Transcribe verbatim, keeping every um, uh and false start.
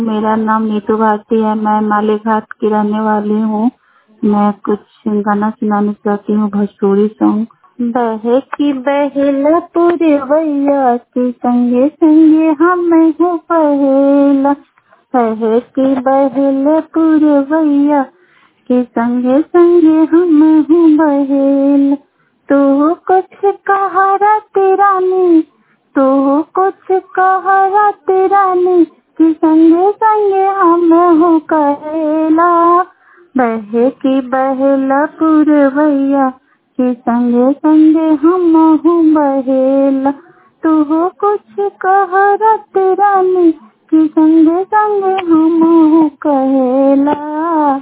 मेरा नाम नीतू भारती है। मैं मालेघाट की रहने वाली हूँ। मैं कुछ गाना सुनाना चाहती हूँ, भोजपुरी सॉन्ग। बहे की बहेला पुरवैया के संगे संगे हम हूँ बहेला। बहे की बहेला पुरवैया के संगे संगे हम हूँ बहेला। तू कुछ कहा रात रानी, तू कुछ कहा रात रानी कि संगे संगे हम हूँ कहेला। बहे की बहेला पुरवैया कि संगे संगे हम हूँ बहेला। तू कुछ कहा रात रानी कि संगे संगे हम हूँ कहेला।